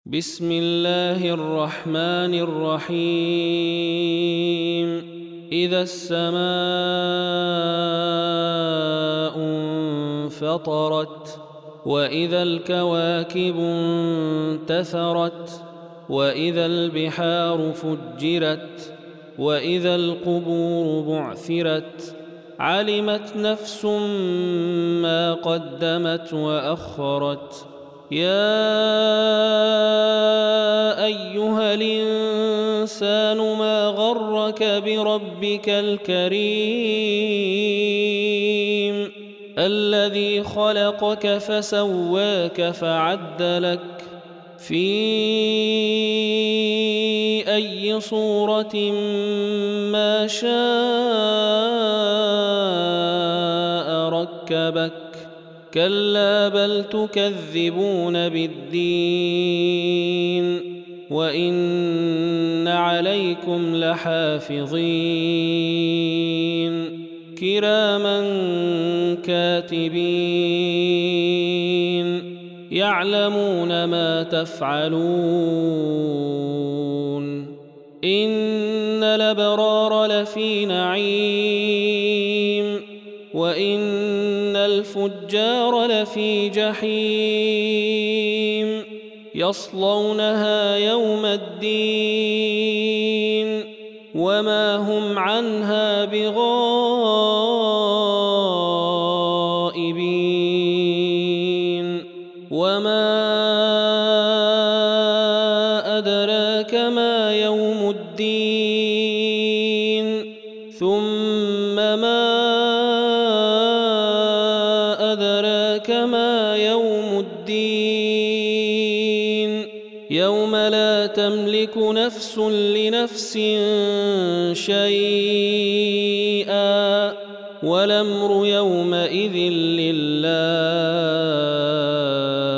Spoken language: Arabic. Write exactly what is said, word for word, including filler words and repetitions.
بسم الله الرحمن الرحيم إذا السماء انفطرت وإذا الكواكب انتثرت وإذا البحار فجرت وإذا القبور بعثرت علمت نفس ما قدمت وأخرت يا أيها الإنسان ما غرك بربك الكريم الذي خلقك فسواك فعدلك في أي صورة ما شاء ركبك كلا بل تكذبون بالدين وإن عليكم لحافظين كراما كاتبين يعلمون ما تفعلون إن الأبرار لفي نعيم وإن الفجار لفي جحيم يصلونها يوم الدين وما هم عنها بغائبين وما أدراك ما يوم الدين ثم ما أدراك ما يوم الدين يوم لا تملك نفس لنفس شيئا والأمر يومئذ لله